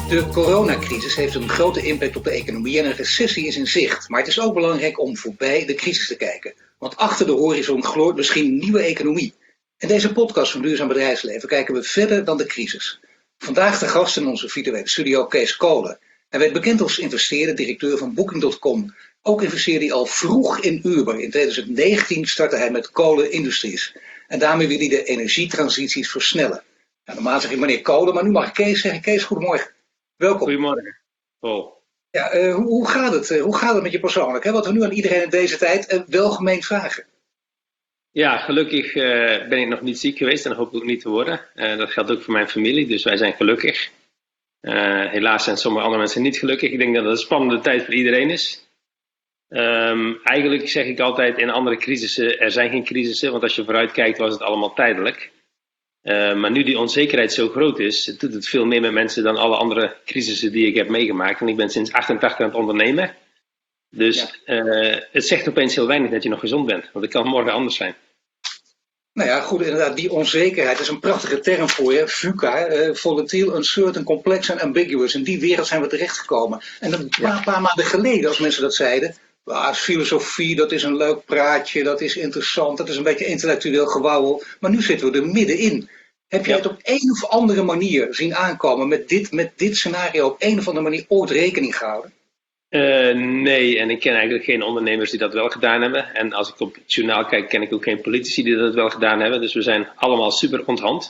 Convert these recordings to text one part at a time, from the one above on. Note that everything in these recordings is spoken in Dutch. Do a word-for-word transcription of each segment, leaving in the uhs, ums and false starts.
De coronacrisis heeft een grote impact op de economie en een recessie is in zicht. Maar het is ook belangrijk om voorbij de crisis te kijken. Want achter de horizon gloort misschien een nieuwe economie. In deze podcast van Duurzaam Bedrijfsleven kijken we verder dan de crisis. Vandaag de gast in onze virtuele studio Kees Kolen. Hij werd bekend als investeerder, directeur van Booking punt com. Ook investeerde hij al vroeg in Uber. In twintig negentien startte hij met Kolen Industries. En daarmee wil hij de energietransities versnellen. Nou, normaal zeg ik meneer Kolen, maar nu mag ik Kees zeggen. Kees, goedemorgen. Welkom. Goedemorgen, Paul. Ja, uh, hoe, hoe, gaat het? Uh, hoe gaat het met je persoonlijk? Hè? Wat we nu aan iedereen in deze tijd uh, welgemeend vragen. Ja, gelukkig uh, ben ik nog niet ziek geweest en hoop ik ook niet te worden. Uh, dat geldt ook voor mijn familie, dus wij zijn gelukkig. Uh, helaas zijn sommige andere mensen niet gelukkig. Ik denk dat het een spannende tijd voor iedereen is. Um, eigenlijk zeg ik altijd in andere crisissen, er zijn geen crisissen, want als je vooruit kijkt was het allemaal tijdelijk. Uh, maar nu die onzekerheid zo groot is, doet het veel meer met mensen dan alle andere crisissen die ik heb meegemaakt. En ik ben sinds achtentachtig aan het ondernemen. Dus ja. uh, het zegt opeens heel weinig dat je nog gezond bent, want het kan morgen anders zijn. Nou ja, goed, inderdaad, die onzekerheid is een prachtige term voor je. VUCA, uh, volatile, uncertain, complex en ambiguous. In die wereld zijn we terechtgekomen. En een paar, ja. paar maanden geleden, als mensen dat zeiden, ah, filosofie, dat is een leuk praatje, dat is interessant, dat is een beetje intellectueel gewauwel. Maar nu zitten we er middenin. Heb jij ja. het op een of andere manier zien aankomen met dit, met dit scenario op een of andere manier ooit rekening gehouden? Uh, nee, en ik ken eigenlijk geen ondernemers die dat wel gedaan hebben. En als ik op het journaal kijk, ken ik ook geen politici die dat wel gedaan hebben. Dus we zijn allemaal super onthand.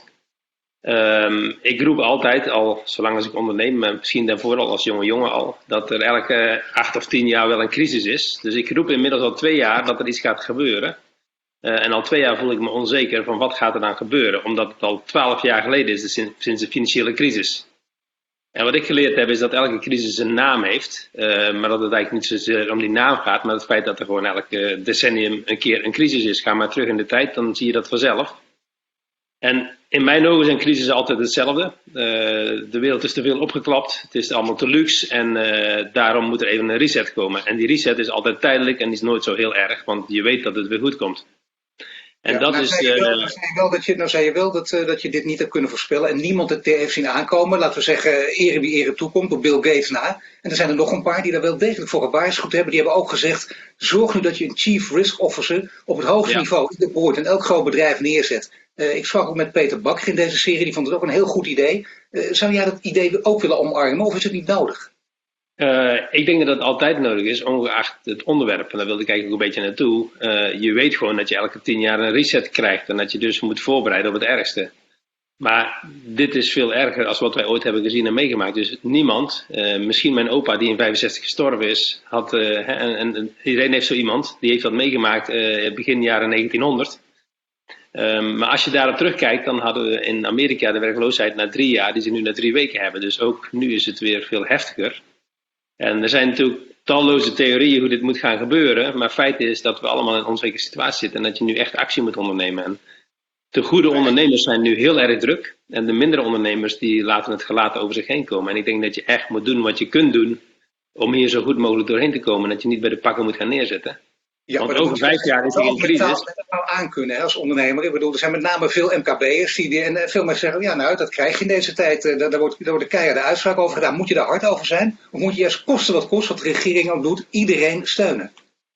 Um, ik roep altijd, al zolang als ik onderneem, maar misschien daarvoor al als jonge jongen al, dat er elke acht of tien jaar wel een crisis is. Dus ik roep inmiddels al twee jaar dat er iets gaat gebeuren. Uh, en al twee jaar voel ik me onzeker van wat gaat er dan gebeuren. Omdat het al twaalf jaar geleden is, dus sinds de financiële crisis. En wat ik geleerd heb is dat elke crisis een naam heeft. Uh, maar dat het eigenlijk niet zozeer om die naam gaat, maar het feit dat er gewoon elke decennium een keer een crisis is. Ga maar terug in de tijd, dan zie je dat vanzelf. En in mijn ogen zijn crisissen altijd hetzelfde. Uh, de wereld is te veel opgeklapt, het is allemaal te luxe en uh, daarom moet er even een reset komen. En die reset is altijd tijdelijk en die is nooit zo heel erg, want je weet dat het weer goed komt. En ja, dat nou, is, zei je wel, uh, nou zei je wel dat je, nou zei je wel dat, uh, dat je dit niet hebt kunnen voorspellen en niemand het heeft zien aankomen. Laten we zeggen, ere wie ere toekomt, op Bill Gates na. En er zijn er nog een paar die daar wel degelijk voor gewaarschuwd hebben. Die hebben ook gezegd, zorg nu dat je een chief risk officer op het hoogste ja. niveau in de board in elk groot bedrijf neerzet. Uh, ik sprak ook met Peter Bakker in deze serie, die vond het ook een heel goed idee. Uh, zou jij dat idee ook willen omarmen of is het niet nodig? Uh, ik denk dat het altijd nodig is, ongeacht het onderwerp. En daar wilde ik eigenlijk ook een beetje naartoe. Uh, je weet gewoon dat je elke tien jaar een reset krijgt en dat je dus moet voorbereiden op het ergste. Maar dit is veel erger dan wat wij ooit hebben gezien en meegemaakt. Dus niemand, uh, misschien mijn opa die in vijfenzestig gestorven is, had, uh, en, en iedereen heeft zo iemand, die heeft dat meegemaakt uh, begin jaren negentienhonderd. Um, maar als je daarop terugkijkt, dan hadden we in Amerika de werkloosheid na drie jaar, die ze nu na drie weken hebben. Dus ook nu is het weer veel heftiger. En er zijn natuurlijk talloze theorieën hoe dit moet gaan gebeuren. Maar feit is dat we allemaal in een onzekere situatie zitten. En dat je nu echt actie moet ondernemen. En de goede ondernemers zijn nu heel erg druk. En de mindere ondernemers die laten het gelaten over zich heen komen. En ik denk dat je echt moet doen wat je kunt doen. Om hier zo goed mogelijk doorheen te komen. En dat je niet bij de pakken moet gaan neerzetten. Ja, want over vijf jaar is er geen crisis. Dat moet nou aan kunnen hè, als ondernemer. Ik bedoel, er zijn met name veel M K B'ers die, die en veel mensen zeggen, ja nou, dat krijg je in deze tijd. Uh, daar, daar, wordt, daar wordt een keiharde uitspraak over gedaan. Moet je daar hard over zijn? Of moet je eerst kosten wat kost, wat de regering ook doet, iedereen steunen?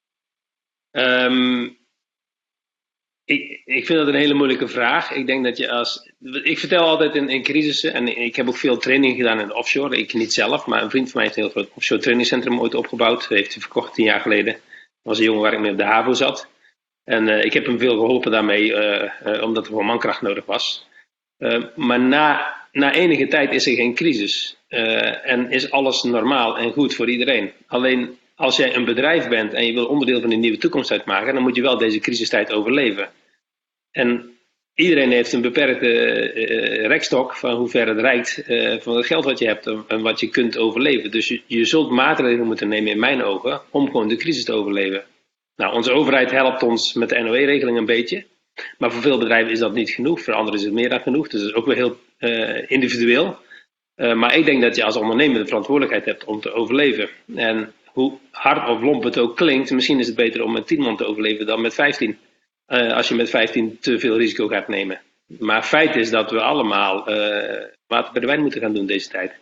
Um, ik, ik vind dat een hele moeilijke vraag. Ik denk dat je als... Ik vertel altijd in, in crisissen, en ik heb ook veel training gedaan in de offshore. Ik niet zelf, maar een vriend van mij heeft een heel groot offshore trainingcentrum ooit opgebouwd. Dat heeft hij verkocht tien jaar geleden. Dat was een jongen waar ik mee op de HAVO zat. En uh, ik heb hem veel geholpen daarmee, uh, uh, omdat er gewoon mankracht nodig was. Uh, maar na, na enige tijd is er geen crisis. Uh, en is alles normaal en goed voor iedereen. Alleen als jij een bedrijf bent en je wil onderdeel van die nieuwe toekomst uitmaken, dan moet je wel deze crisistijd overleven. En iedereen heeft een beperkte uh, rekstok van hoe ver het reikt uh, van het geld wat je hebt en wat je kunt overleven. Dus je, je zult maatregelen moeten nemen in mijn ogen om gewoon de crisis te overleven. Nou, onze overheid helpt ons met de N O E-regeling een beetje. Maar voor veel bedrijven is dat niet genoeg. Voor anderen is het meer dan genoeg. Dus dat is ook wel heel uh, individueel. Uh, maar ik denk dat je als ondernemer de verantwoordelijkheid hebt om te overleven. En hoe hard of lomp het ook klinkt, misschien is het beter om met tien man te overleven dan met vijftien. Uh, als je met vijftien te veel risico gaat nemen. Maar feit is dat we allemaal uh, water bij de wijn moeten gaan doen deze tijd.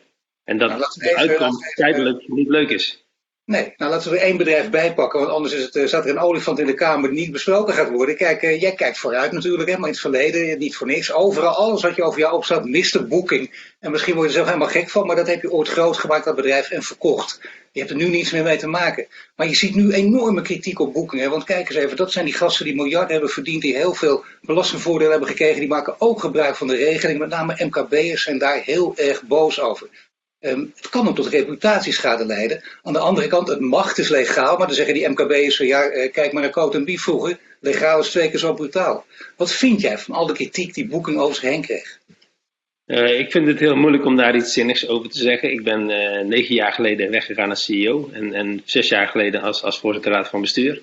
En dat Nou, laten we de even, uitkomst laten we even, tijdelijk niet leuk is. Nee, nou laten we er één bedrijf bijpakken, want anders is het, uh, staat er een olifant in de Kamer die niet besproken gaat worden. Kijk, uh, jij kijkt vooruit natuurlijk, hè, maar in het verleden, niet voor niks. Overal, alles wat je over jou opstaat, mister Booking. En misschien word je er zelf helemaal gek van, maar dat heb je ooit groot gemaakt, dat bedrijf, en verkocht. Je hebt er nu niets meer mee te maken. Maar je ziet nu enorme kritiek op Booking, hè, want kijk eens even, dat zijn die gasten die miljarden hebben verdiend, die heel veel belastingvoordelen hebben gekregen. Die maken ook gebruik van de regeling, met name M K B'ers zijn daar heel erg boos over. Um, het kan ook tot reputatieschade leiden. Aan de andere kant, het mag, het is legaal, maar dan zeggen die M K B'ers van ja, uh, kijk maar naar Coat en Bief vroeger. Legaal is twee keer zo brutaal. Wat vind jij van al de kritiek die Booking over zich heen kreeg? Uh, ik vind het heel moeilijk om daar iets zinnigs over te zeggen. Ik ben uh, negen jaar geleden weggegaan als C E O en, en zes jaar geleden als, als voorzitter raad van bestuur.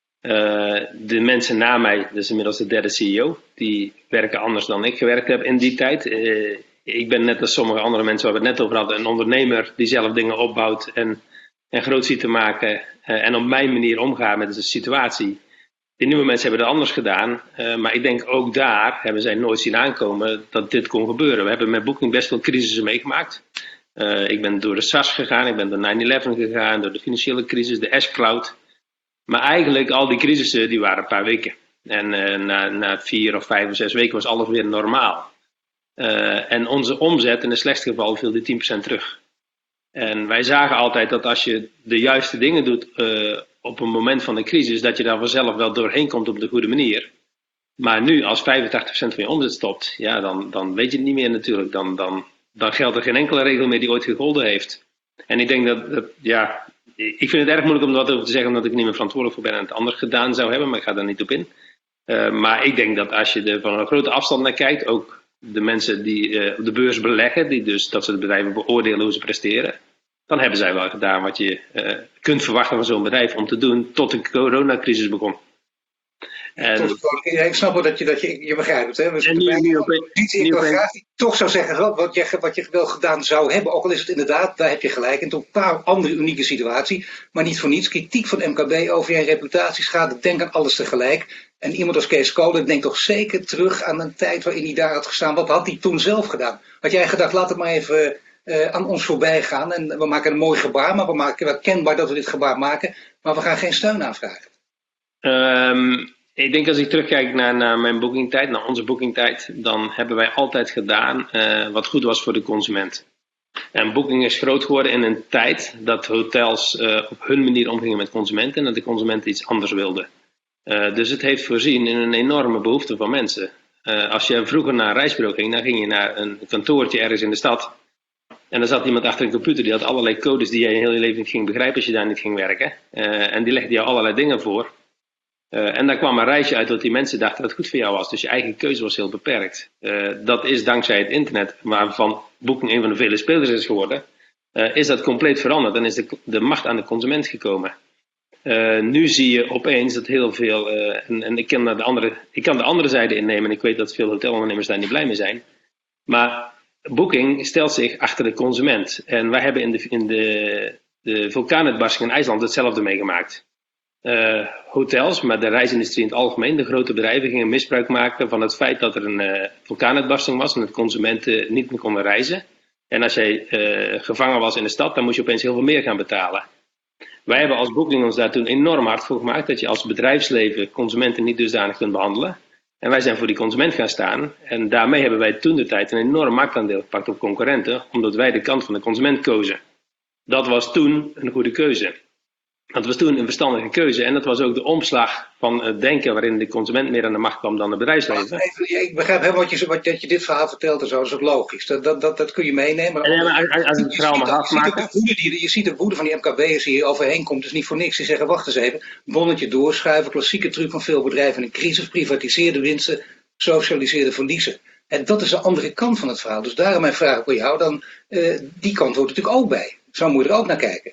Uh, de mensen na mij, dat is inmiddels de derde C E O, die werken anders dan ik gewerkt heb in die tijd. Uh, Ik ben net als sommige andere mensen waar we het net over hadden, een ondernemer die zelf dingen opbouwt en, en groot ziet te maken uh, en op mijn manier omgaan met de situatie. Die nieuwe mensen hebben het anders gedaan, uh, maar ik denk ook daar hebben zij nooit zien aankomen dat dit kon gebeuren. We hebben met Booking best wel crisissen meegemaakt. Uh, ik ben door de SARS gegaan, ik ben door nine eleven gegaan, door de financiële crisis, de Ashcloud. Maar eigenlijk al die crisissen die waren een paar weken. En uh, na, na vier of vijf of zes weken was alles weer normaal. Uh, en onze omzet in het slechtste geval viel die tien procent terug. En wij zagen altijd dat als je de juiste dingen doet uh, op een moment van een crisis, dat je daar vanzelf wel doorheen komt op de goede manier. Maar nu, als vijfentachtig procent van je omzet stopt, ja, dan, dan weet je het niet meer natuurlijk. Dan, dan, dan geldt er geen enkele regel meer die ooit gegolden heeft. En ik denk dat, dat, ja, ik vind het erg moeilijk om wat over te zeggen, omdat ik niet meer verantwoordelijk voor ben en het anders gedaan zou hebben, maar ik ga daar niet op in. Uh, maar ik denk dat als je er van een grote afstand naar kijkt, ook de mensen die uh, op de beurs beleggen, die dus dat soort bedrijven beoordelen hoe ze presteren, dan hebben zij wel gedaan wat je uh, kunt verwachten van zo'n bedrijf om te doen tot de coronacrisis begon. En, ja, ik snap wel dat je, dat je, je begrijpt het. Hè? Dus en nu, nu op, niet ik wil graag toch zou zeggen wat je, wat je wel gedaan zou hebben, ook al is het inderdaad, daar heb je gelijk, een totaal andere unieke situatie, maar niet voor niets. Kritiek van M K B over je reputatieschade, denk aan alles tegelijk. En iemand als Kees Kolen denkt toch zeker terug aan een tijd waarin hij daar had gestaan. Wat had hij toen zelf gedaan? Had jij gedacht, laat het maar even uh, aan ons voorbij gaan en we maken een mooi gebaar, maar we maken wel kenbaar dat we dit gebaar maken, maar we gaan geen steun aanvragen? Um... Ik denk als ik terugkijk naar, naar mijn boekingtijd, naar onze boekingtijd, dan hebben wij altijd gedaan uh, wat goed was voor de consument. En Booking is groot geworden in een tijd dat hotels uh, op hun manier omgingen met consumenten en dat de consumenten iets anders wilden. Uh, dus het heeft voorzien in een enorme behoefte van mensen. Uh, als je vroeger naar een reisbureau ging, dan ging je naar een kantoortje ergens in de stad. En dan zat iemand achter een computer die had allerlei codes die je heel je leven niet ging begrijpen als je daar niet ging werken. Uh, en die legde jou allerlei dingen voor. Uh, en daar kwam een reisje uit dat die mensen dachten dat het goed voor jou was. Dus je eigen keuze was heel beperkt. Uh, dat is dankzij het internet, waarvan Booking een van de vele spelers is geworden, uh, is dat compleet veranderd en is de, de macht aan de consument gekomen. Uh, nu zie je opeens dat heel veel, uh, en, en ik, kan de andere, ik kan de andere zijde innemen en ik weet dat veel hotelondernemers daar niet blij mee zijn. Maar Booking stelt zich achter de consument. En wij hebben in de, in de, de vulkaanuitbarsting in IJsland hetzelfde meegemaakt. Uh, hotels, maar de reisindustrie in het algemeen, de grote bedrijven gingen misbruik maken van het feit dat er een uh, vulkaanuitbarsting was en dat consumenten niet meer konden reizen. En als jij uh, gevangen was in de stad, dan moest je opeens heel veel meer gaan betalen. Wij hebben als Booking ons daar toen enorm hard voor gemaakt dat je als bedrijfsleven consumenten niet dusdanig kunt behandelen. En wij zijn voor die consument gaan staan en daarmee hebben wij toen de tijd een enorm marktaandeel gepakt op concurrenten, omdat wij de kant van de consument kozen. Dat was toen een goede keuze. Dat was toen een verstandige keuze en dat was ook de omslag van het denken waarin de consument meer aan de macht kwam dan het bedrijfsleven. Even, ik begrijp helemaal wat je, wat, dat je dit verhaal vertelt en zo, dat is ook logisch. Dat, dat, dat, dat kun je meenemen. En, maar, als ik het verhaal mag afmaken. Je ziet de woede van die M K B'ers die hier overheen komt, dus niet voor niks. Die zeggen, wacht eens even, bonnetje doorschuiven, klassieke truc van veel bedrijven in een crisis, privatiseerde winsten, socialiseerde verliezen. En dat is de andere kant van het verhaal. Dus daarom mijn vraag voor jou, dan, uh, die kant hoort natuurlijk ook bij. Zo moet je er ook naar kijken.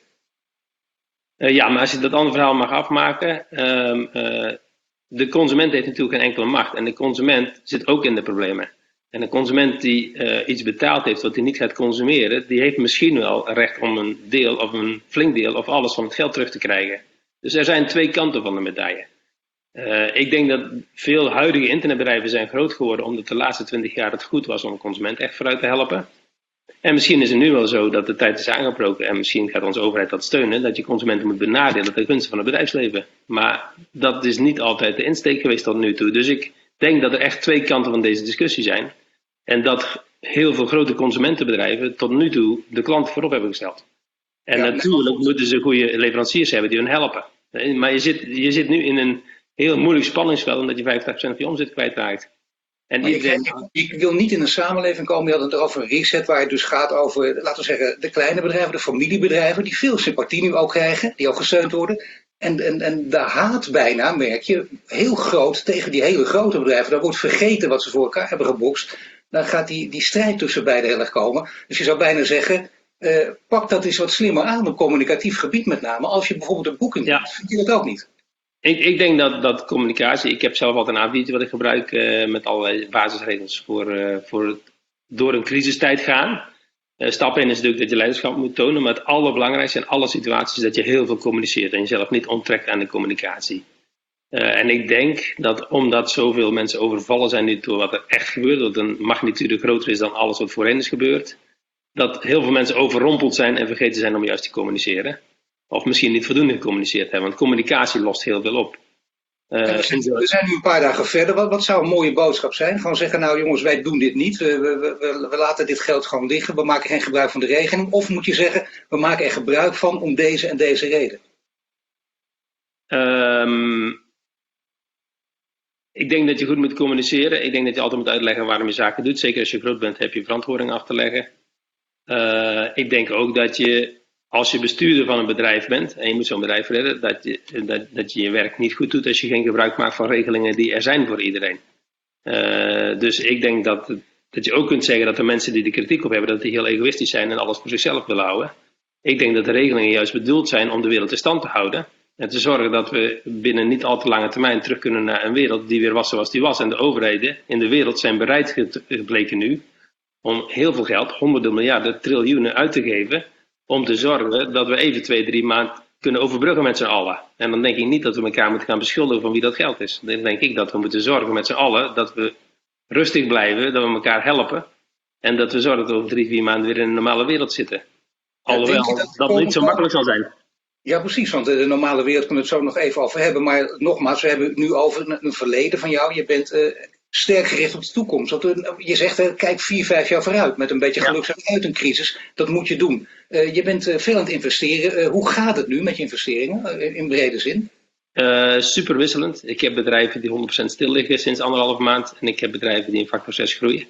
Uh, ja, maar als je dat andere verhaal mag afmaken, uh, uh, de consument heeft natuurlijk geen enkele macht en de consument zit ook in de problemen. En een consument die uh, iets betaald heeft wat hij niet gaat consumeren, die heeft misschien wel recht om een deel of een flink deel of alles van het geld terug te krijgen. Dus er zijn twee kanten van de medaille. Uh, ik denk dat veel huidige internetbedrijven zijn groot geworden omdat de laatste twintig jaar het goed was om een consument echt vooruit te helpen. En misschien is het nu wel zo dat de tijd is aangebroken en misschien gaat onze overheid dat steunen, dat je consumenten moet benadelen ten gunste van het bedrijfsleven. Maar dat is niet altijd de insteek geweest tot nu toe. Dus ik denk dat er echt twee kanten van deze discussie zijn. En dat heel veel grote consumentenbedrijven tot nu toe de klant voorop hebben gesteld. En ja, natuurlijk moeten ze goede leveranciers hebben die hun helpen. Maar je zit, je zit nu in een heel moeilijk spanningsveld omdat je vijfentachtig procent van je omzet kwijtraakt. En iedereen... ik, ik wil niet in een samenleving komen, je had het over een reset waar het dus gaat over, laten we zeggen, de kleine bedrijven, de familiebedrijven, die veel sympathie nu ook krijgen, die ook gesteund worden. En, en, en de haat bijna, merk je, heel groot tegen die hele grote bedrijven. Daar wordt vergeten wat ze voor elkaar hebben gebokst. Dan gaat die, die strijd tussen beiden heel erg komen. Dus je zou bijna zeggen, uh, pak dat eens wat slimmer aan op communicatief gebied met name. Als je bijvoorbeeld een boeking doet, ja. Vind je dat ook niet? Ik, ik denk dat, dat communicatie, ik heb zelf altijd een A viertje wat ik gebruik uh, met allerlei basisregels voor, uh, voor het door een crisistijd gaan. Uh, stap één is natuurlijk dat je leiderschap moet tonen, maar het allerbelangrijkste in alle situaties is dat je heel veel communiceert en jezelf niet onttrekt aan de communicatie. Uh, en ik denk dat omdat zoveel mensen overvallen zijn nu door wat er echt gebeurt, dat een magnitude groter is dan alles wat voorheen is gebeurd, dat heel veel mensen overrompeld zijn en vergeten zijn om juist te communiceren. Of misschien niet voldoende gecommuniceerd hebben, want communicatie lost heel veel op. Uh, we, zijn, we zijn nu een paar dagen verder. Wat, wat zou een mooie boodschap zijn? Gewoon zeggen, nou jongens, wij doen dit niet. We, we, we, we laten dit geld gewoon liggen. We maken geen gebruik van de regeling. Of moet je zeggen, we maken er gebruik van om deze en deze reden? Um, ik denk dat je goed moet communiceren. Ik denk dat je altijd moet uitleggen waarom je zaken doet. Zeker als je groot bent, heb je verantwoording af te leggen. Uh, ik denk ook dat je... Als je bestuurder van een bedrijf bent en je moet zo'n bedrijf redden, dat je, dat, dat je je werk niet goed doet als je geen gebruik maakt van regelingen die er zijn voor iedereen. Uh, dus ik denk dat, dat je ook kunt zeggen dat de mensen die de kritiek op hebben, dat die heel egoïstisch zijn en alles voor zichzelf willen houden. Ik denk dat de regelingen juist bedoeld zijn om de wereld in stand te houden. En te zorgen dat we binnen niet al te lange termijn terug kunnen naar een wereld die weer was zoals die was. En de overheden in de wereld zijn bereid gebleken nu om heel veel geld, honderden miljarden, triljoenen uit te geven, om te zorgen dat we even twee, drie maanden kunnen overbruggen met z'n allen. En dan denk ik niet dat we elkaar moeten gaan beschuldigen van wie dat geld is. Dan denk ik dat we moeten zorgen met z'n allen dat we rustig blijven, dat we elkaar helpen. En dat we zorgen dat we over drie, vier maanden weer in een normale wereld zitten. Alhoewel ja, dat, dat niet zo makkelijk zal zijn. Ja, precies, want de normale wereld kunnen we het zo nog even over hebben. Maar nogmaals, we hebben het nu over een, een verleden van jou. Je bent uh, sterk gericht op de toekomst. Want, uh, je zegt, uh, kijk vier, vijf jaar vooruit. Met een beetje geluk zijn uit een crisis. Dat moet je doen. Uh, je bent uh, veel aan het investeren. Uh, hoe gaat het nu met je investeringen, uh, in brede zin? Uh, super wisselend. Ik heb bedrijven die honderd procent stil liggen sinds anderhalf maand. En ik heb bedrijven die in factor zes groeien.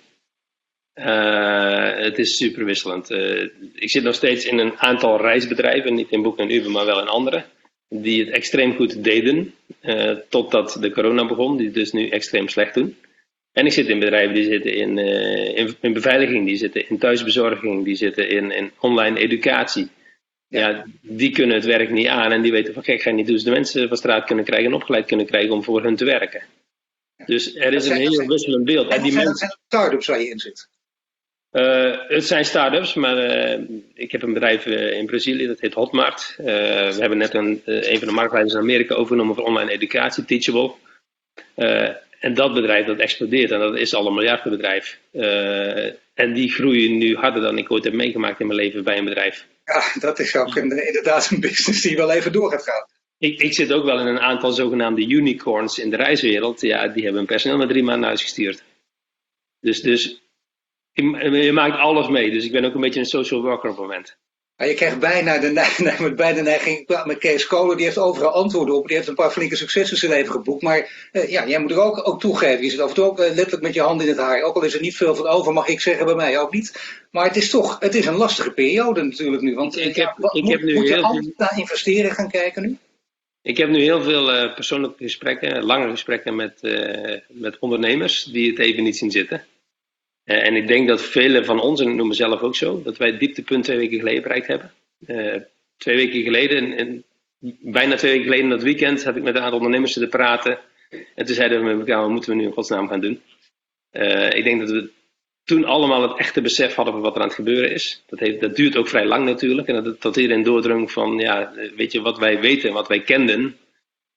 Uh, het is super wisselend. Uh, ik zit nog steeds in een aantal reisbedrijven, niet in Boek en Uber, maar wel in andere, die het extreem goed deden, uh, totdat de corona begon, die het dus nu extreem slecht doen. En ik zit in bedrijven die zitten in, uh, in, in beveiliging, die zitten in thuisbezorging, die zitten in, in online educatie. Ja. Ja, die kunnen het werk niet aan en die weten van gek, ga je niet doen. Dus de mensen van straat kunnen krijgen en opgeleid kunnen krijgen om voor hun te werken. Ja. Dus er is een heel wisselend beeld. En die zijn, mensen... zijn start-ups waar je in zit? Uh, het zijn start-ups, maar uh, ik heb een bedrijf uh, in Brazilië, dat heet Hotmart. Uh, we hebben net een, uh, een van de marktleiders in Amerika overgenomen voor online educatie, Teachable. Uh, en dat bedrijf dat explodeert en dat is al een miljardenbedrijf. Uh, en die groeien nu harder dan ik ooit heb meegemaakt in mijn leven bij een bedrijf. Ja, dat is ook een, inderdaad een business die wel even door gaat gaan. Ik, ik zit ook wel in een aantal zogenaamde unicorns in de reiswereld. Ja, die hebben hun personeel met drie maanden naar huis gestuurd. Dus... dus je maakt alles mee, dus ik ben ook een beetje een social worker op het moment. Maar je krijgt bijna de, neiging, bijna de neiging met Kees Kolen, die heeft overal antwoorden op. Die heeft een paar flinke successen in zijn leven geboekt. Maar uh, ja, jij moet er ook, ook toegeven. Je zit af en toe ook uh, letterlijk met je hand in het haar. Ook al is er niet veel van over, mag ik zeggen, bij mij ook niet. Maar het is toch, het is een lastige periode natuurlijk nu. Want ik ja, heb, wat, ik moet, heb nu moet je heel altijd naar investeren gaan kijken nu? Ik heb nu heel veel uh, persoonlijke gesprekken, lange gesprekken met, uh, met ondernemers die het even niet zien zitten. Uh, en ik denk dat velen van ons, en ik noem mezelf ook zo, dat wij het dieptepunt twee weken geleden bereikt hebben. Uh, twee weken geleden, en, en bijna twee weken geleden dat weekend, heb ik met een aantal ondernemers zitten praten. En toen zeiden we met elkaar, wat moeten we nu in godsnaam gaan doen? Uh, ik denk dat we toen allemaal het echte besef hadden van wat er aan het gebeuren is. Dat, heeft, dat duurt ook vrij lang natuurlijk. En dat, dat iedereen doordrong van, ja, weet je, wat wij weten en wat wij kenden,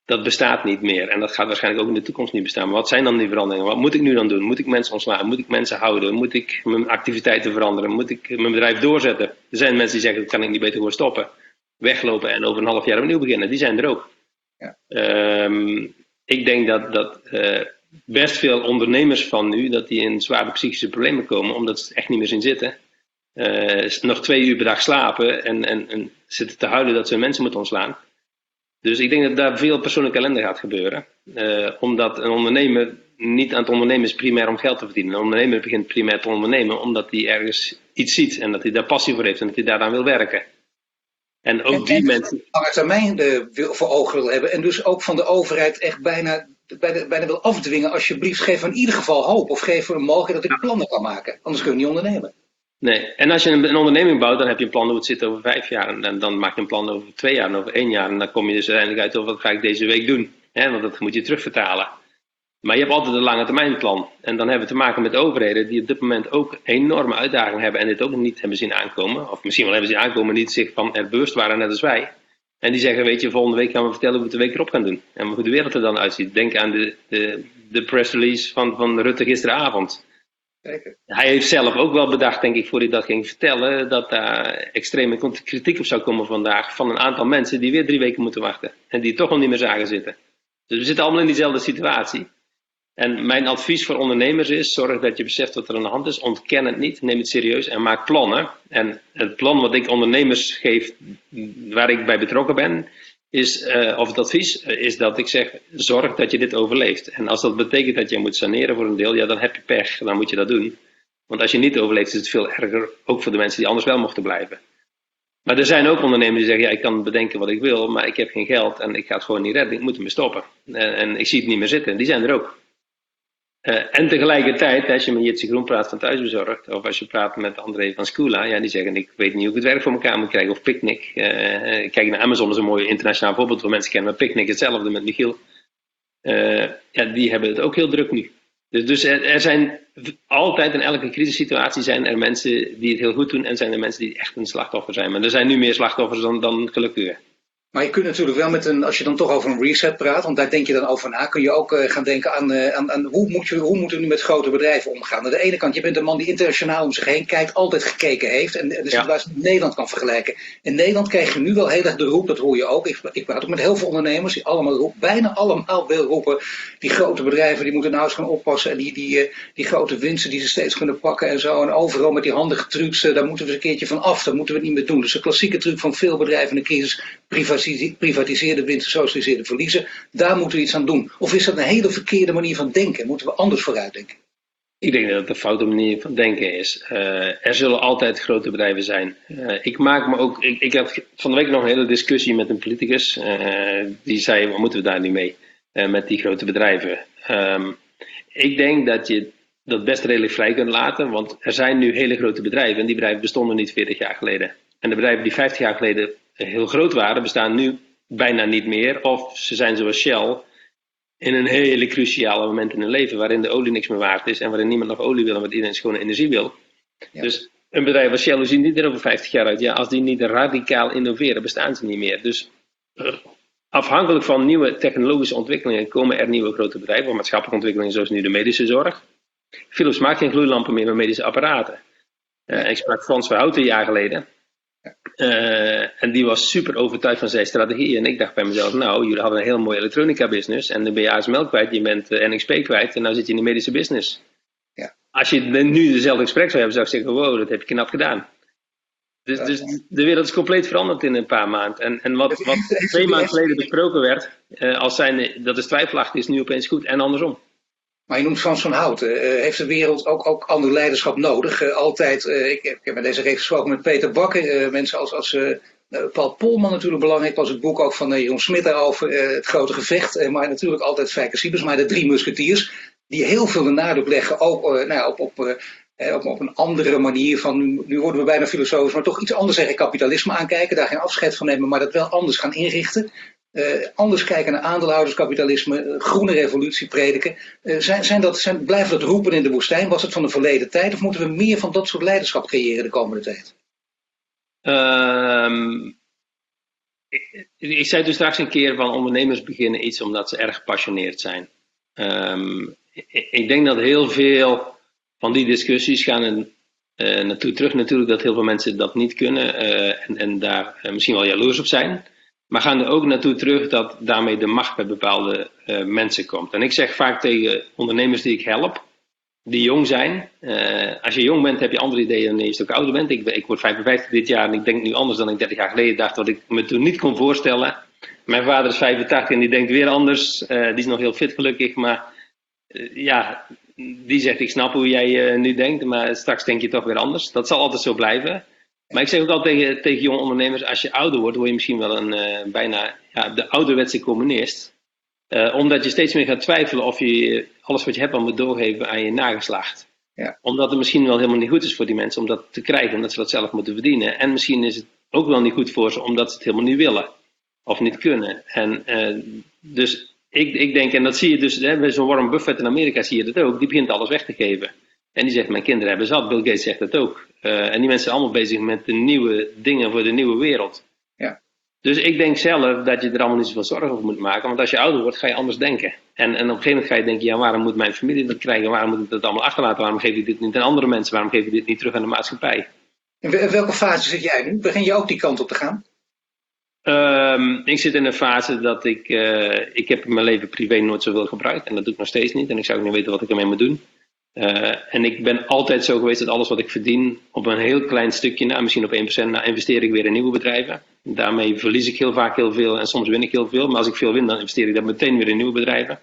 dat bestaat niet meer. En dat gaat waarschijnlijk ook in de toekomst niet bestaan. Maar wat zijn dan die veranderingen? Wat moet ik nu dan doen? Moet ik mensen ontslaan? Moet ik mensen houden? Moet ik mijn activiteiten veranderen? Moet ik mijn bedrijf doorzetten? Er zijn mensen die zeggen, dat kan ik niet beter gewoon stoppen. Weglopen en over een half jaar opnieuw beginnen. Die zijn er ook. Ja. Um, ik denk dat, dat uh, best veel ondernemers van nu, dat die in zware psychische problemen komen, omdat ze echt niet meer zien zitten. Uh, nog twee uur per dag slapen en, en, en zitten te huilen dat ze mensen moeten ontslaan. Dus ik denk dat daar veel persoonlijke ellende gaat gebeuren. Uh, omdat een ondernemer niet aan het ondernemen is primair om geld te verdienen. Een ondernemer begint primair te ondernemen omdat hij ergens iets ziet en dat hij daar passie voor heeft en dat hij daaraan wil werken. En ook en, die en mensen. Lange termijn uh, wil, voor ogen wil hebben en dus ook van de overheid echt bijna, bijna, bijna wil afdwingen. Alsjeblieft, geef in ieder geval hoop of geef een mogelijkheid dat ik plannen kan maken. Anders kun je niet ondernemen. Nee, en als je een, een onderneming bouwt, dan heb je een plan hoe het zit over vijf jaar. En, en dan maak je een plan over twee jaar en over één jaar. En dan kom je dus uiteindelijk uit over wat ga ik deze week doen. Hè, want dat moet je terugvertalen. Maar je hebt altijd een lange termijn plan. En dan hebben we te maken met overheden die op dit moment ook enorme uitdagingen hebben. En dit ook niet hebben zien aankomen. Of misschien wel hebben zien aankomen, niet zich van er bewust waren, net als wij. En die zeggen, weet je, volgende week gaan we vertellen hoe we het de week erop gaan doen. En hoe de wereld er dan uitziet. Denk aan de, de, de press release van, van Rutte gisteravond. Hij heeft zelf ook wel bedacht, denk ik, voor hij dat ging vertellen, dat daar extreme kritiek op zou komen vandaag van een aantal mensen die weer drie weken moeten wachten. En die toch nog niet meer zagen zitten. Dus we zitten allemaal in diezelfde situatie. En mijn advies voor ondernemers is, zorg dat je beseft wat er aan de hand is. Ontken het niet, neem het serieus en maak plannen. En het plan wat ik ondernemers geef, waar ik bij betrokken ben, is, uh, of het advies is dat ik zeg, zorg dat je dit overleeft. En als dat betekent dat je moet saneren voor een deel, ja, dan heb je pech, dan moet je dat doen. Want als je niet overleeft, is het veel erger, ook voor de mensen die anders wel mochten blijven. Maar er zijn ook ondernemers die zeggen, ja, ik kan bedenken wat ik wil, maar ik heb geen geld en ik ga het gewoon niet redden, ik moet ermee stoppen. En, en ik zie het niet meer zitten, die zijn er ook. Uh, en tegelijkertijd, als je met Jitse Groen praat van Thuisbezorgd, of als je praat met André van Skoola, ja, die zeggen, ik weet niet hoe ik het werk voor elkaar moet krijgen, of Picnic. Uh, kijk naar Amazon, is een mooi internationaal voorbeeld waar mensen kennen, maar Picnic hetzelfde met Michiel. Uh, ja, die hebben het ook heel druk nu. Dus, dus er, er zijn altijd in elke crisissituatie zijn er mensen die het heel goed doen en zijn er mensen die echt een slachtoffer zijn. Maar er zijn nu meer slachtoffers dan, dan gelukkigen. Maar je kunt natuurlijk wel met een, als je dan toch over een reset praat, want daar denk je dan over na, kun je ook uh, gaan denken aan, uh, aan, aan hoe, moet je, hoe moeten we nu met grote bedrijven omgaan. Aan de ene kant, je bent een man die internationaal om zich heen kijkt, altijd gekeken heeft en, en de situatie ja. met Nederland kan vergelijken. In Nederland krijg je nu wel heel erg de roep, dat hoor je ook. Ik, ik praat ook met heel veel ondernemers die allemaal roepen, bijna allemaal wil roepen, die grote bedrijven die moeten nou eens gaan oppassen en die, die, uh, die grote winsten die ze steeds kunnen pakken en zo. En overal met die handige trucs, uh, daar moeten we eens een keertje van af, dat moeten we niet meer doen. Dus de klassieke truc van veel bedrijven in de crisis, privatiseerde winsten, socialiseerde verliezen, daar moeten we iets aan doen. Of is dat een hele verkeerde manier van denken? Moeten we anders vooruit denken? Ik denk dat het een foute manier van denken is. Uh, er zullen altijd grote bedrijven zijn. Uh, ik maak me ook, ik, ik had van de week nog een hele discussie met een politicus. Uh, die zei, wat moeten we daar nu mee? Uh, met die grote bedrijven. Um, ik denk dat je dat best redelijk vrij kunt laten, want er zijn nu hele grote bedrijven en die bedrijven bestonden niet veertig jaar geleden. En de bedrijven die vijftig jaar geleden heel groot waren, bestaan nu bijna niet meer. Of ze zijn zoals Shell in een hele cruciale moment in hun leven waarin de olie niks meer waard is en waarin niemand nog olie wil en waar iedereen schone energie wil. Ja. Dus een bedrijf als Shell, hoe ziet die er over vijftig jaar uit? Ja, als die niet radicaal innoveren, bestaan ze niet meer. Dus uh, afhankelijk van nieuwe technologische ontwikkelingen komen er nieuwe grote bedrijven, of maatschappelijke ontwikkelingen zoals nu de medische zorg. Philips maakt geen gloeilampen meer met medische apparaten. Uh, ik sprak Frans Verhouten een jaar geleden. Uh, en die was super overtuigd van zijn strategie. En ik dacht bij mezelf, nou, jullie hadden een heel mooie elektronica business. En dan ben je A S M L kwijt, je bent uh, N X P kwijt. En nu zit je in de medische business. Ja. Als je nu dezelfde gesprek zou hebben, zou ik zeggen, wow, dat heb je knap gedaan. Dus, dus de wereld is compleet veranderd in een paar maanden. En, en wat, wat twee maanden geleden besproken werd, uh, als zijn, dat is twijfelachtig, is nu opeens goed. En andersom. Maar je noemt Frans van Houten. Uh, heeft de wereld ook, ook ander leiderschap nodig? Uh, altijd, uh, ik, ik heb met deze reeks gesproken met Peter Bakker. Uh, mensen als, als uh, Paul Polman natuurlijk belangrijk. Was het boek ook van uh, Jeroen Smit daarover. Uh, het grote gevecht. Uh, maar natuurlijk altijd Fijke Siebers. Maar de drie musketiers. Die heel veel de nadruk leggen ook uh, nou ja, op, op, uh, op, op een andere manier. Van, nu, nu worden we bijna filosofisch. Maar toch iets anders zeggen. Kapitalisme aankijken. Daar geen afscheid van nemen. Maar dat wel anders gaan inrichten. Uh, anders kijken naar aandeelhouderskapitalisme, uh, groene revolutie prediken. Uh, zijn, zijn dat, zijn, blijven dat roepen in de woestijn? Was het van de verleden tijd? Of moeten we meer van dat soort leiderschap creëren de komende tijd? Um, Ik, ik zei toen straks een keer van ondernemers beginnen iets omdat ze erg gepassioneerd zijn. Um, ik, ik denk dat heel veel van die discussies gaan er uh, naartoe terug natuurlijk dat heel veel mensen dat niet kunnen uh, en, en daar uh, misschien wel jaloers op zijn. Maar gaan er ook naartoe terug dat daarmee de macht bij bepaalde uh, mensen komt. En ik zeg vaak tegen ondernemers die ik help, die jong zijn. Uh, als je jong bent heb je andere ideeën dan je stuk ouder bent. Ik, ik word vijfenvijftig dit jaar en ik denk nu anders dan ik dertig jaar geleden dacht, wat ik me toen niet kon voorstellen. Mijn vader is vijfentachtig en die denkt weer anders. Uh, die is nog heel fit gelukkig, maar uh, ja, die zegt ik snap hoe jij uh, nu denkt, maar straks denk je toch weer anders. Dat zal altijd zo blijven. Maar ik zeg ook altijd tegen, tegen jonge ondernemers, als je ouder wordt, word je misschien wel een uh, bijna ja, de ouderwetse communist. Uh, omdat je steeds meer gaat twijfelen of je alles wat je hebt al moet doorgeven aan je nageslacht. Ja. Omdat het misschien wel helemaal niet goed is voor die mensen om dat te krijgen, omdat ze dat zelf moeten verdienen. En misschien is het ook wel niet goed voor ze, omdat ze het helemaal niet willen. Of niet kunnen. En uh, dus ik, ik denk, en dat zie je dus, hè, bij zo'n Warren Buffett in Amerika zie je dat ook, die begint alles weg te geven. En die zegt, mijn kinderen hebben zat. Bill Gates zegt dat ook. Uh, en die mensen zijn allemaal bezig met de nieuwe dingen voor de nieuwe wereld. Ja. Dus ik denk zelf dat je er allemaal niet zoveel zorgen over moet maken. Want als je ouder wordt, ga je anders denken. En, en op een gegeven moment ga je denken, ja, waarom moet mijn familie dat krijgen? Waarom moet ik dat allemaal achterlaten? Waarom geef ik dit niet aan andere mensen? Waarom geef ik dit niet terug aan de maatschappij? In welke fase zit jij nu? Begin je ook die kant op te gaan? Um, ik zit in een fase dat ik, uh, ik heb in mijn leven privé nooit zoveel gebruikt. En dat doe ik nog steeds niet. En ik zou ook niet weten wat ik ermee moet doen. Uh, en ik ben altijd zo geweest dat alles wat ik verdien op een heel klein stukje na, misschien op één procent na, investeer ik weer in nieuwe bedrijven. Daarmee verlies ik heel vaak heel veel en soms win ik heel veel. Maar als ik veel win, dan investeer ik dat meteen weer in nieuwe bedrijven.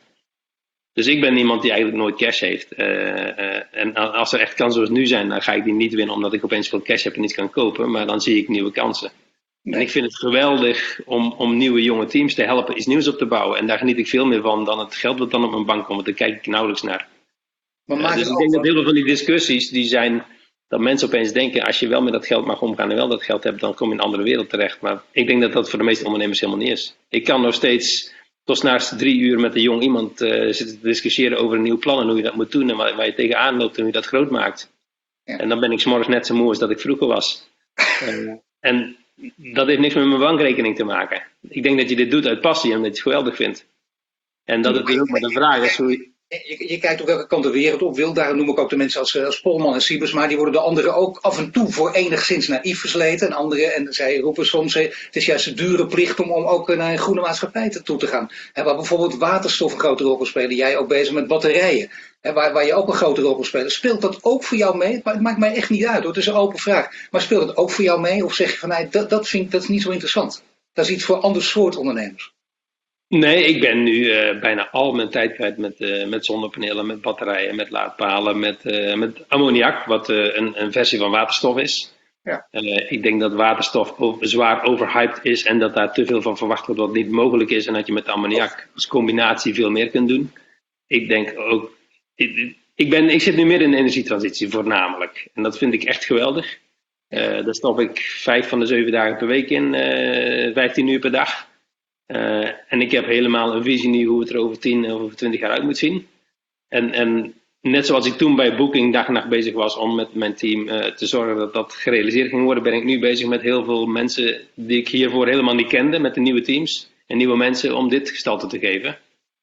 Dus ik ben iemand die eigenlijk nooit cash heeft. Uh, uh, en als er echt kansen zoals nu zijn, dan ga ik die niet winnen omdat ik opeens veel cash heb en iets kan kopen. Maar dan zie ik nieuwe kansen. En ik vind het geweldig om, om nieuwe jonge teams te helpen iets nieuws op te bouwen. En daar geniet ik veel meer van dan het geld wat dan op mijn bank komt. Want daar kijk ik nauwelijks naar. Maar uh, dus ik denk dat heel veel van die discussies die zijn dat mensen opeens denken, als je wel met dat geld mag omgaan en wel dat geld hebt, dan kom je in een andere wereld terecht. Maar ik denk dat dat voor de meeste ondernemers helemaal niet is. Ik kan nog steeds tot 's nachts drie uur met een jong iemand uh, zitten te discussiëren over een nieuw plan en hoe je dat moet doen en waar, waar je tegenaan loopt en hoe je dat groot maakt. Ja. En dan ben ik 's morgens net zo moe als dat ik vroeger was. uh, en dat heeft niks met mijn bankrekening te maken. Ik denk dat je dit doet uit passie en dat je het geweldig vindt. En dat het dus ook maar de vraag is hoe je... Je, je kijkt op welke kant de wereld op wil. Daarom noem ik ook de mensen als, als Polman en Siebersma. Die worden de anderen ook af en toe voor enigszins naïef versleten. En anderen, en zij roepen soms, het is juist een dure plicht om, om ook naar een groene maatschappij toe te gaan. He, waar bijvoorbeeld waterstof een grote rol kan spelen. Jij ook bezig met batterijen. He, waar, waar je ook een grote rol kan spelen. Speelt dat ook voor jou mee? Het maakt mij echt niet uit hoor. Het is een open vraag. Maar speelt het ook voor jou mee? Of zeg je van nee, dat, dat vind ik dat is niet zo interessant. Dat is iets voor ander soort ondernemers. Nee, ik ben nu uh, bijna al mijn tijd kwijt met, uh, met zonnepanelen, met batterijen, met laadpalen, met, uh, met ammoniak, wat uh, een, een versie van waterstof is. Ja. Uh, ik denk dat waterstof over, zwaar overhyped is en dat daar te veel van verwacht wordt wat niet mogelijk is en dat je met ammoniak als combinatie veel meer kunt doen. Ik denk ook, ik, ik, ben, ik zit nu midden in de energietransitie voornamelijk en dat vind ik echt geweldig. Uh, daar stop ik vijf van de zeven dagen per week in, uh, vijftien uur per dag. Uh, en ik heb helemaal een visie nu hoe het er over tien of over twintig jaar uit moet zien. En, en net zoals ik toen bij Booking dag en nacht bezig was om met mijn team uh, te zorgen dat dat gerealiseerd ging worden, ben ik nu bezig met heel veel mensen die ik hiervoor helemaal niet kende, met de nieuwe teams en nieuwe mensen om dit gestalte te geven.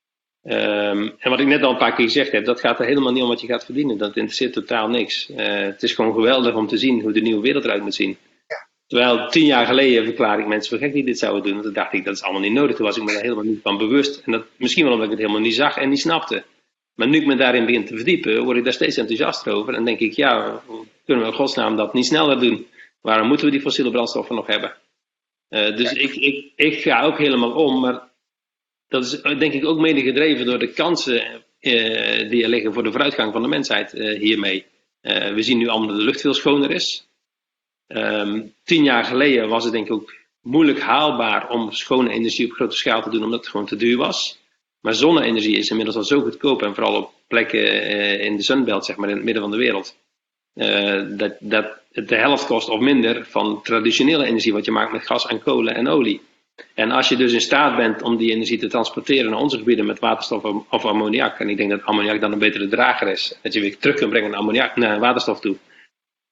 Um, en wat ik net al een paar keer gezegd heb, dat gaat er helemaal niet om wat je gaat verdienen. Dat interesseert totaal niks. Uh, het is gewoon geweldig om te zien hoe de nieuwe wereld eruit moet zien. Terwijl tien jaar geleden verklaar ik mensen voor gek die dit zouden doen. Want toen dacht ik, dat is allemaal niet nodig. Toen was ik me daar helemaal niet van bewust. En dat misschien wel omdat ik het helemaal niet zag en niet snapte. Maar nu ik me daarin begin te verdiepen, word ik daar steeds enthousiaster over. En denk ik, ja, kunnen we in godsnaam dat niet sneller doen? Waarom moeten we die fossiele brandstoffen nog hebben? Uh, dus ik, ik, ik ga ook helemaal om. Maar dat is denk ik ook mede gedreven door de kansen uh, die er liggen voor de vooruitgang van de mensheid uh, hiermee. Uh, we zien nu allemaal dat de lucht veel schoner is. Um, tien jaar geleden was het denk ik ook moeilijk haalbaar om schone energie op grote schaal te doen, omdat het gewoon te duur was. Maar zonne-energie is inmiddels al zo goedkoop en vooral op plekken uh, in de Sunbelt, zeg maar in het midden van de wereld. Uh, dat, dat het de helft kost of minder van traditionele energie wat je maakt met gas en kolen en olie. En als je dus in staat bent om die energie te transporteren naar onze gebieden met waterstof of ammoniak, en ik denk dat ammoniak dan een betere drager is, dat je weer terug kunt brengen naar, ammoniak, naar waterstof toe.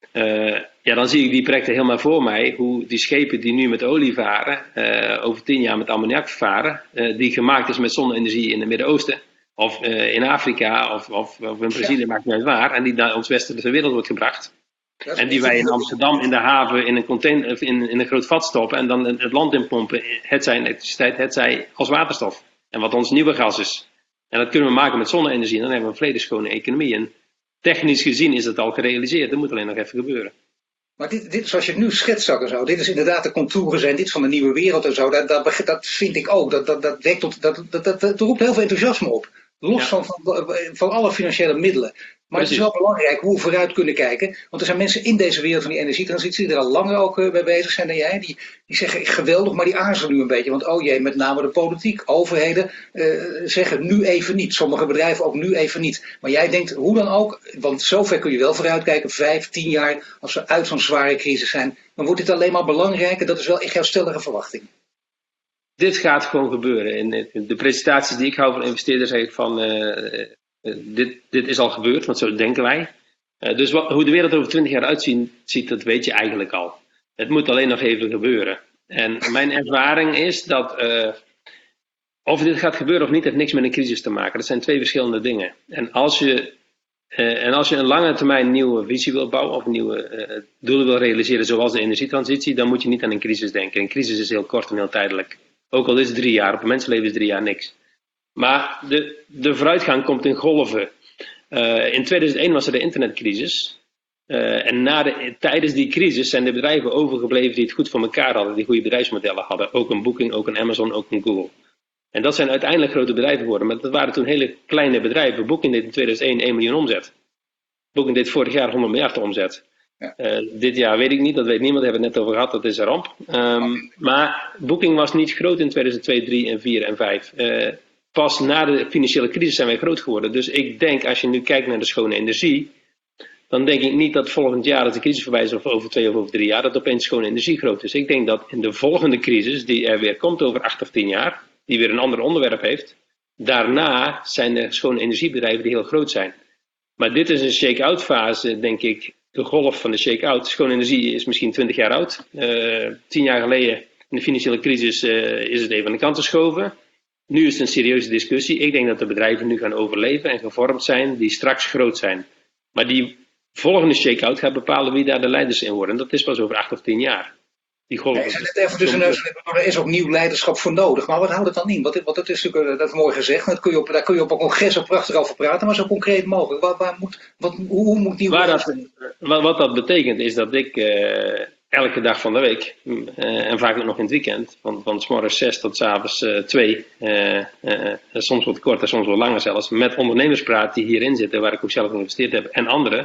Uh, ja, dan zie ik die projecten helemaal voor mij. Hoe die schepen die nu met olie varen, uh, over tien jaar met ammoniak varen, uh, die gemaakt is met zonne-energie in het Midden-Oosten. Of uh, in Afrika of, of, of in Brazilië, ja. Maakt niet uit waar. En die naar ons westerse wereld wordt gebracht. En die wij in Amsterdam in de haven in een, container, in, in een groot vat stoppen. En dan het land inpompen. Het zij in elektriciteit, het zij als waterstof. En wat ons nieuwe gas is. En dat kunnen we maken met zonne-energie. En dan hebben we een volledig schone economie. En technisch gezien is dat al gerealiseerd. Dat moet alleen nog even gebeuren. Maar dit, dit zoals je het nu schetst ook en zo, dit is inderdaad de contouren zijn, dit van de nieuwe wereld en zo, dat, dat, dat vind ik ook, dat, dat, dat, wekt tot, dat, dat, dat, dat roept heel veel enthousiasme op. Los ja. van, van, van alle financiële middelen. Maar Precies. Het is wel belangrijk hoe we vooruit kunnen kijken. Want er zijn mensen in deze wereld van die energietransitie die er al langer ook uh, mee bezig zijn dan jij. Die, die zeggen geweldig, maar die aarzelen nu een beetje. Want oh jee, met name de politiek, overheden uh, zeggen nu even niet. Sommige bedrijven ook nu even niet. Maar jij denkt hoe dan ook, want zover kun je wel vooruitkijken. Vijf, tien jaar, als we uit zo'n zware crisis zijn. Dan wordt dit alleen maar belangrijker. Dat is wel echt jouw stellige verwachting. Dit gaat gewoon gebeuren. In de presentaties die ik hou van investeerders zeg ik van uh, uh, dit, dit is al gebeurd, want zo denken wij. Uh, dus wat, hoe de wereld over twintig jaar uitziet, ziet, dat weet je eigenlijk al. Het moet alleen nog even gebeuren. En mijn ervaring is dat uh, of dit gaat gebeuren of niet, heeft niks met een crisis te maken. Dat zijn twee verschillende dingen. En als je, uh, en als je een lange termijn nieuwe visie wil bouwen of nieuwe uh, doelen wil realiseren, zoals de energietransitie, dan moet je niet aan een crisis denken. Een crisis is heel kort en heel tijdelijk. Ook al is het drie jaar, op een mensenleven is drie jaar niks. Maar de, de vooruitgang komt in golven. Uh, in tweeduizend één was er de internetcrisis. Uh, en na de, tijdens die crisis zijn de bedrijven overgebleven die het goed voor elkaar hadden. Die goede bedrijfsmodellen hadden. Ook een Booking, ook een Amazon, ook een Google. En dat zijn uiteindelijk grote bedrijven geworden. Maar dat waren toen hele kleine bedrijven. Booking deed in tweeduizend één één miljoen omzet. Booking deed vorig jaar honderd miljard omzet. Ja. Uh, dit jaar weet ik niet, dat weet niemand, daar hebben we het net over gehad, dat is een ramp. Um, maar Booking was niet groot in tweeduizend twee, drie en vier en vijf. Uh, pas na de financiële crisis zijn wij groot geworden. Dus ik denk, als je nu kijkt naar de schone energie, dan denk ik niet dat volgend jaar, als de crisis voorbij is, of over twee of over drie jaar, dat opeens schone energie groot is. Ik denk dat in de volgende crisis, die er weer komt over acht of tien jaar, die weer een ander onderwerp heeft, daarna zijn er schone energiebedrijven die heel groot zijn. Maar dit is een shake-out fase, denk ik. De golf van de shake-out. Schone energie is misschien twintig jaar oud. Uh, tien jaar geleden, in de financiële crisis, uh, is het even aan de kant geschoven. Nu is het een serieuze discussie. Ik denk dat de bedrijven nu gaan overleven en gevormd zijn, die straks groot zijn. Maar die volgende shake-out gaat bepalen wie daar de leiders in worden. En dat is pas over acht of tien jaar. Die golf. Ja, het even tussen, er is ook nieuw leiderschap voor nodig. Maar wat houdt het dan in? Want, want dat is natuurlijk, dat is mooi gezegd. Dat kun je op, daar kun je op een congres ook prachtig over praten. Maar zo concreet mogelijk. Waar, waar moet, wat, hoe, hoe moet nieuw leiderschap? Wat, wat dat betekent is dat ik uh, elke dag van de week. Uh, en vaak ook nog in het weekend. Van, van 's morgens zes tot 's avonds uh, twee. Uh, uh, soms wat korter, soms wat langer zelfs. Met ondernemers praat die hierin zitten. Waar ik ook zelf in geïnvesteerd heb. En anderen.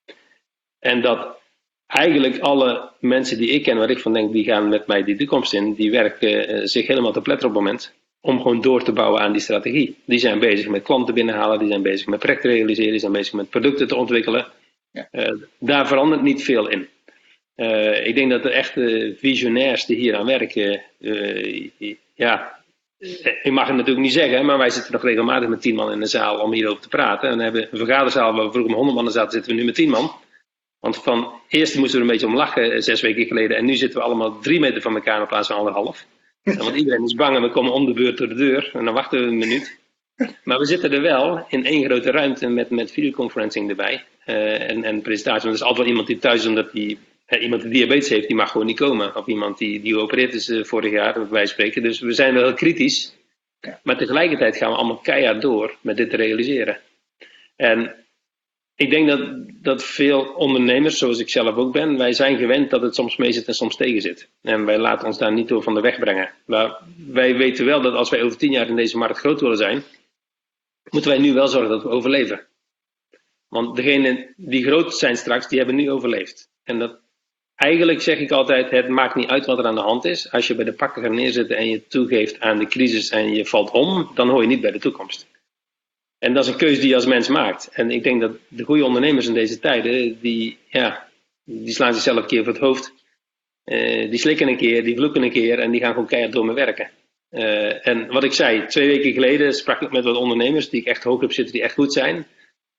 En dat eigenlijk alle mensen die ik ken, waar ik van denk, die gaan met mij die toekomst in, die werken uh, zich helemaal te pletteren op het moment om gewoon door te bouwen aan die strategie. Die zijn bezig met klanten binnenhalen, die zijn bezig met projecten realiseren, die zijn bezig met producten te ontwikkelen. Ja. Uh, daar verandert niet veel in. Uh, ik denk dat de echte visionairs die hier aan werken, uh, ja, ik mag het natuurlijk niet zeggen, maar wij zitten nog regelmatig met tien man in de zaal om hierover te praten. En we hebben een vergaderzaal waar we vroeger met honderd man zaten, zitten we nu met tien man. Want van eerst moesten we er een beetje om lachen, zes weken geleden. En nu zitten we allemaal drie meter van elkaar in plaats van anderhalf. Want iedereen is bang en we komen om de beurt door de deur. En dan wachten we een minuut. Maar we zitten er wel in één grote ruimte met, met videoconferencing erbij. Uh, en, en presentatie. Want er is altijd wel iemand die thuis, omdat die, uh, iemand die diabetes heeft, die mag gewoon niet komen. Of iemand die, die geopereerd is uh, vorig jaar, bij wijze van spreken. Dus we zijn wel heel kritisch. Maar tegelijkertijd gaan we allemaal keihard door met dit te realiseren. En ik denk dat, dat veel ondernemers, zoals ik zelf ook ben, wij zijn gewend dat het soms mee zit en soms tegen zit. En wij laten ons daar niet door van de weg brengen. Maar wij weten wel dat als wij over tien jaar in deze markt groot willen zijn, moeten wij nu wel zorgen dat we overleven. Want degenen die groot zijn straks, die hebben nu overleefd. En dat, eigenlijk zeg ik altijd, het maakt niet uit wat er aan de hand is. Als je bij de pakken gaat neerzitten en je toegeeft aan de crisis en je valt om, dan hoor je niet bij de toekomst. En dat is een keuze die je als mens maakt. En ik denk dat de goede ondernemers in deze tijden, die, ja, die slaan zichzelf een keer voor het hoofd. Uh, die slikken een keer, die vloeken een keer en die gaan gewoon keihard door me werken. Uh, en wat ik zei, twee weken geleden sprak ik met wat ondernemers die ik echt hoog heb zitten, die echt goed zijn.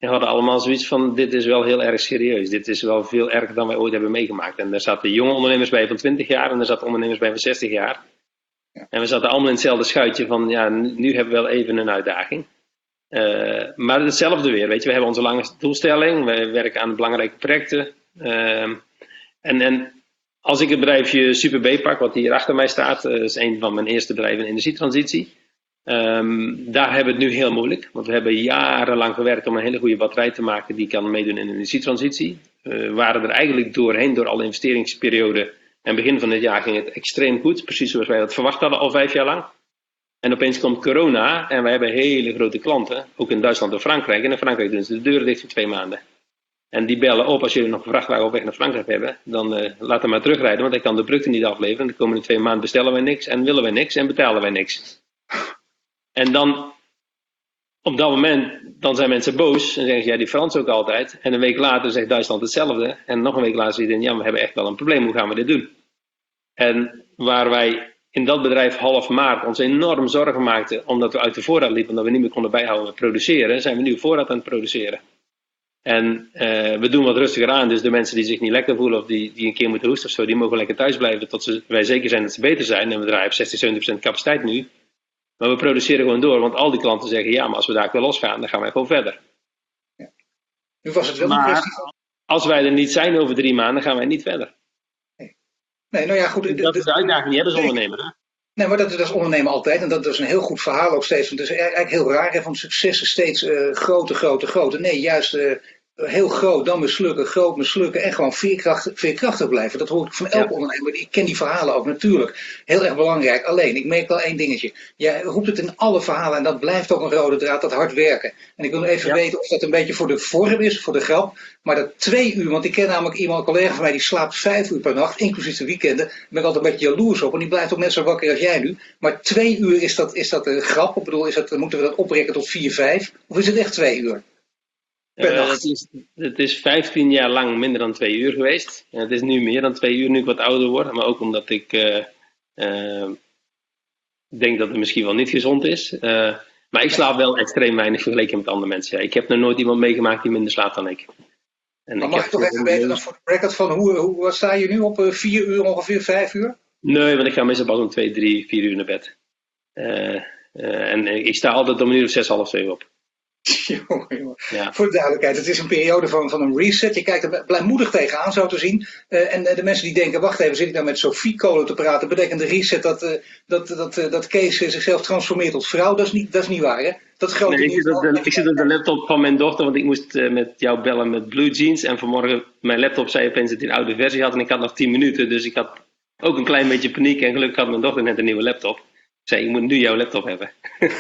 we hadden allemaal zoiets van, dit is wel heel erg serieus. Dit is wel veel erger dan wij ooit hebben meegemaakt. En daar zaten jonge ondernemers bij van twintig jaar en er zaten ondernemers bij van zestig jaar. Ja. En we zaten allemaal in hetzelfde schuitje van, ja, nu hebben we wel even een uitdaging. Uh, maar hetzelfde weer, weet je. We hebben onze lange doelstelling, we werken aan belangrijke projecten. Uh, en, en als ik het bedrijfje Super B pak, wat hier achter mij staat, uh, is een van mijn eerste bedrijven in energietransitie. Um, daar hebben we het nu heel moeilijk, want we hebben jarenlang gewerkt om een hele goede batterij te maken die kan meedoen in de energietransitie. We uh, waren er eigenlijk doorheen, door alle investeringsperioden en begin van dit jaar ging het extreem goed, precies zoals wij dat verwacht hadden al vijf jaar lang. En opeens komt corona en wij hebben hele grote klanten, ook in Duitsland en Frankrijk. En in Frankrijk doen ze de deuren dicht voor twee maanden. En die bellen op, als jullie nog een vrachtwagen op weg naar Frankrijk hebben, dan uh, laat hem maar terugrijden, want hij kan de producten niet afleveren. De komende twee maanden bestellen wij niks en willen wij niks en betalen wij niks. En dan, op dat moment, dan zijn mensen boos en zeggen, ja, die Frans ook altijd. En een week later zegt Duitsland hetzelfde. En nog een week later zegt hij, ja, we hebben echt wel een probleem, hoe gaan we dit doen? En waar wij in dat bedrijf half maart ons enorm zorgen maakten, omdat we uit de voorraad liepen, omdat we niet meer konden bijhouden met produceren, zijn we nu voorraad aan het produceren. En uh, we doen wat rustiger aan, dus de mensen die zich niet lekker voelen of die, die een keer moeten hoesten of zo, die mogen lekker thuis blijven tot ze, wij zeker zijn dat ze beter zijn. En we draaien op zestig, zeventig procent capaciteit nu. Maar we produceren gewoon door, want al die klanten zeggen, ja, maar als we daar weer losgaan, dan gaan wij gewoon verder. Ja. Nu was het wel maar een kwestie van... als wij er niet zijn over drie maanden, gaan wij niet verder. Nee, nee nou ja, goed. De, dat is de uitdaging die hebben als nee. ondernemer. Hè? Nee, maar dat is als ondernemer altijd. En dat is een heel goed verhaal ook steeds. Want het is eigenlijk heel raar, hè, van successen steeds uh, groter, groter, groter. Nee, juist... Uh, heel groot, dan mislukken, groot mislukken en gewoon veerkrachtig, veerkrachtig blijven. Dat hoor ik van elke ja. ondernemer. Ik ken die verhalen ook natuurlijk. Heel erg belangrijk. Alleen, ik merk wel één dingetje. Jij roept het in alle verhalen en dat blijft ook een rode draad, dat hard werken. En ik wil even ja. weten of dat een beetje voor de vorm is, voor de grap. Maar dat twee uur, want ik ken namelijk iemand, een collega van mij, die slaapt vijf uur per nacht, inclusief de weekenden. Daar ben ik altijd een beetje jaloers op en die blijft ook net zo wakker als jij nu. Maar twee uur, is dat, is dat een grap? Ik bedoel, is dat, moeten we dat oprekken tot vier, vijf? Of is het echt twee uur? Uh, het, is, het is vijftien jaar lang minder dan twee uur geweest. En het is nu meer dan twee uur nu ik wat ouder word. Maar ook omdat ik uh, uh, denk dat het misschien wel niet gezond is. Uh, maar ik slaap wel extreem weinig vergeleken met andere mensen. Ja. Ik heb nog nooit iemand meegemaakt die minder slaapt dan ik. En maar ik mag ik toch even weten, dan voor de record van hoe, hoe wat sta je nu op? Uh, vier uur ongeveer, vijf uur? Nee, want ik ga meestal pas om twee, drie, vier uur naar bed. Uh, uh, en ik sta altijd om een uur of zes, half zeven op. Jongen, jongen. Ja. Voor de duidelijkheid, het is een periode van, van een reset. Je kijkt er blijmoedig tegenaan, zo te zien. Uh, en uh, de mensen die denken, wacht even, zit ik nou met Sophie Kolen te praten? Betekent de reset dat, uh, dat, dat, uh, dat Kees uh, zichzelf transformeert tot vrouw? Dat is niet, dat is niet waar, hè? Dat grote nee, ik, zit op de, ik zit op de laptop van mijn dochter, want ik moest uh, met jou bellen met Blue Jeans. En vanmorgen, mijn laptop zei opeens dat hij een oude versie had. En ik had nog tien minuten, dus ik had ook een klein beetje paniek. En gelukkig had mijn dochter net een nieuwe laptop. Ik zei, ik moet nu jouw laptop hebben.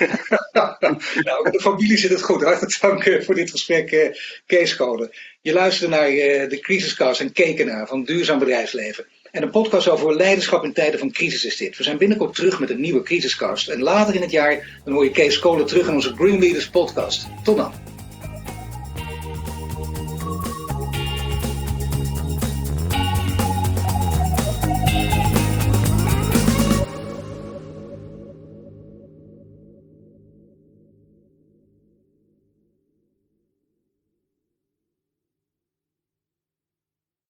Nou, met de familie zit het goed. Hartelijk dank uh, voor dit gesprek, uh, Kees Kolen. Je luisterde naar uh, de Crisiscast en keken naar van Duurzaam Bedrijfsleven. En een podcast over leiderschap in tijden van crisis is dit. We zijn binnenkort terug met een nieuwe Crisiscast. En later in het jaar dan hoor je Kees Kolen terug in onze Green Leaders podcast. Tot dan.